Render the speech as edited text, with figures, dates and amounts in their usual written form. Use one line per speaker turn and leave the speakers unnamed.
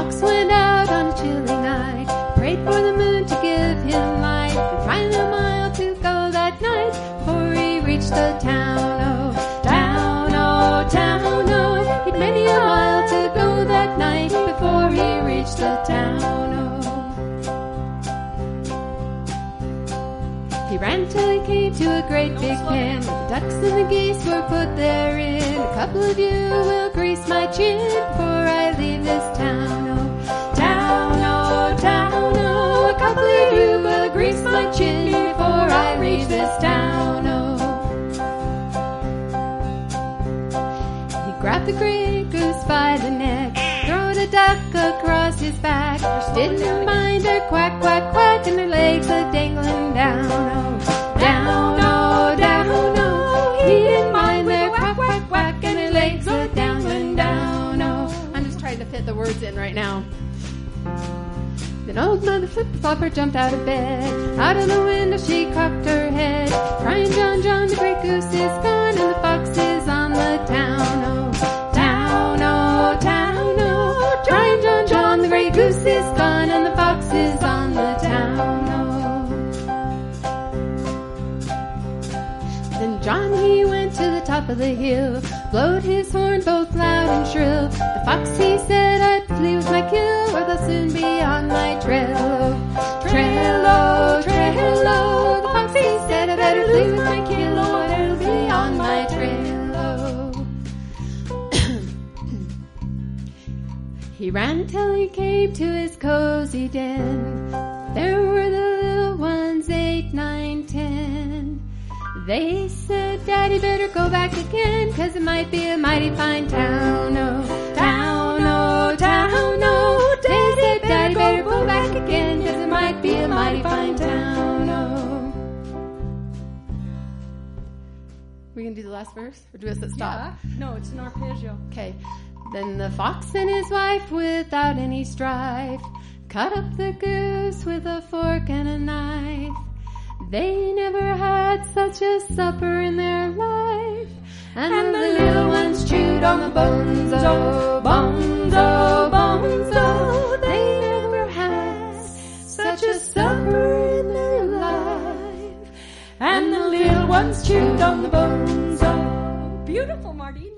fox went out on a chilly night, prayed for the moon to give him light, and finally a mile to go that night before he reached the town. Oh, town, oh, town, oh. He'd many a mile to go that night before he reached the town. Oh, he ran till he came to a great big pen. The ducks and the geese were put therein. A couple of you will grease my chin before I leave this town. Oh, town, oh, town, oh. A couple of you will grease my chin before I reach this town. Oh, he grabbed the great goose by the neck, throwed a duck across his back. Didn't mind her quack, quack, quack, and her legs a dangling down. Oh, down, oh, down, oh. He didn't mind their quack, quack, quack, and her legs a dangling down. Oh, I'm just trying to fit the words in right now. Then old Mother Flip-Flopper jumped out of bed. Out of the window she cocked her head, crying, John, John, the great goose is gone, and the fox is on the town. Oh, town, oh, town, oh. Crying, John, John, the great goose is gone, and the fox is on the town. Oh. Then John, he went to the top of the hill, blowed his horn both loud and shrill. The fox, he said, I'd flee with my kill, or they'll soon be on my trail. Oh, trail, oh, trail, oh. The fox, he said, I better flee with my kill, or they'll be on my trail. Oh. He ran till he came to his cozy den. There were the little ones, 8, 9, 10. They said, Daddy, better go back again, 'cause it might be a mighty fine town. Oh, town, oh, town, oh. They said, Daddy, better go back again, 'cause it might be a mighty fine town. Oh. We gonna do the last verse, or do we stop?
Yeah. No, it's an arpeggio.
Okay. Then the fox and his wife, without any strife, cut up the goose with a fork and a knife. They never had such a supper in their life. And the little ones chewed on the bones, oh, bones, oh, bones, oh. They never had such a supper in their life. And the little ones chewed on the bones, oh.
Beautiful, Martine.